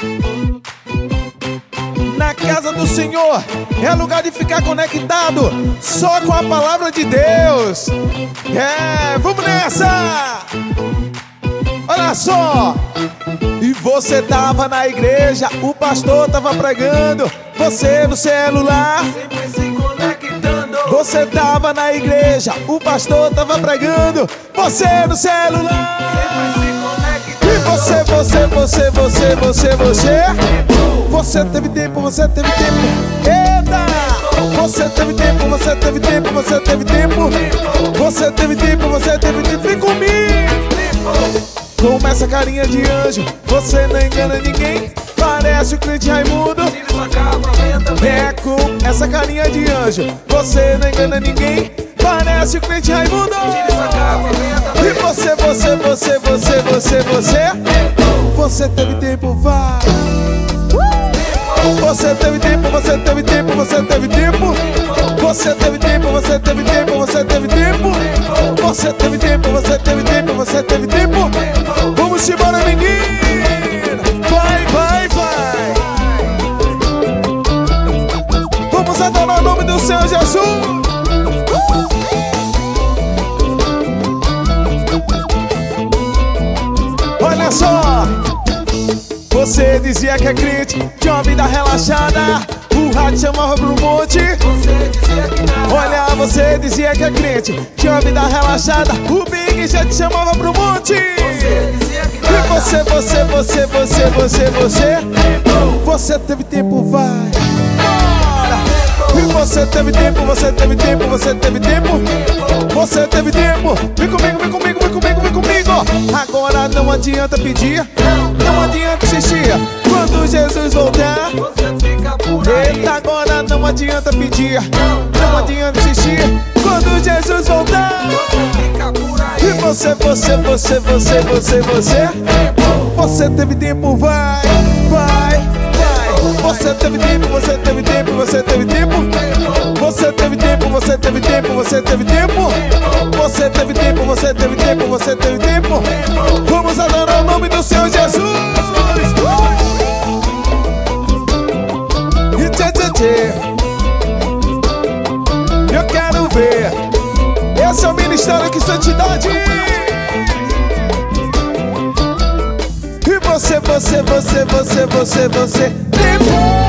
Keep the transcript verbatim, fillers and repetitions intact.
Na casa do Senhor é lugar de ficar conectado só com a palavra de Deus. É, vamos nessa! Olha só! E você tava na igreja, o pastor tava pregando, você no celular, sempre se conectando. Você tava na igreja, o pastor tava pregando, você no celular, sempre se conectando. e você, você, você, você, você, você Você teve tempo, você teve tempo. Eita! Você teve tempo, você teve tempo, você teve tempo. Você teve tempo, você teve tempo. Vem comigo! Com essa carinha de anjo, você não engana ninguém. Parece o crente Raimundo. Tira sua capa, venha também. É com essa carinha de anjo, você não engana ninguém. Parece o crente Raimundo. Tira sua capa, venha também. E você, você, você, você, você, você Você teve tempo, vai. Você teve tempo, você teve tempo, você teve tempo. Você teve tempo, você teve tempo, você teve tempo. Você teve tempo, você teve tempo, você teve tempo. Vamos embora, menina. Vai, vai, vai. Vamos adorar o nome do Senhor Jesus. Olha só. Você dizia que é crente, tinha uma vida relaxada, o rádio chamava pro monte. Você dizia que não. Olha, você dizia que é crente, tinha uma vida relaxada, o Big já te chamava pro monte. Você dizia que não. E você, você, você, você, você, você Você teve tempo, vai. Bora! E você teve tempo, você teve tempo, você teve tempo. Você teve tempo. Vem comigo, vem comigo, vem comigo, vem comigo. Agora não adianta pedir, não adianta insistir. Quando Jesus voltar, Você fica por aí. eita, agora não adianta pedir, não adianta insistir. Quando Jesus voltar, Você fica por e aí. você, você, você, você, você, você Você teve tempo, vai, vai, vai. Você teve tempo, você teve tempo, você teve tempo. Você teve tempo, você teve tempo, você teve tempo. Você teve tempo, você teve tempo, você teve tempo. Vamos adorar o nome do Senhor Jesus. E tchê, tchê, tchê. Eu quero ver. Esse é o Ministério que Santidade. E você, você, você, você, você, você. Tempo.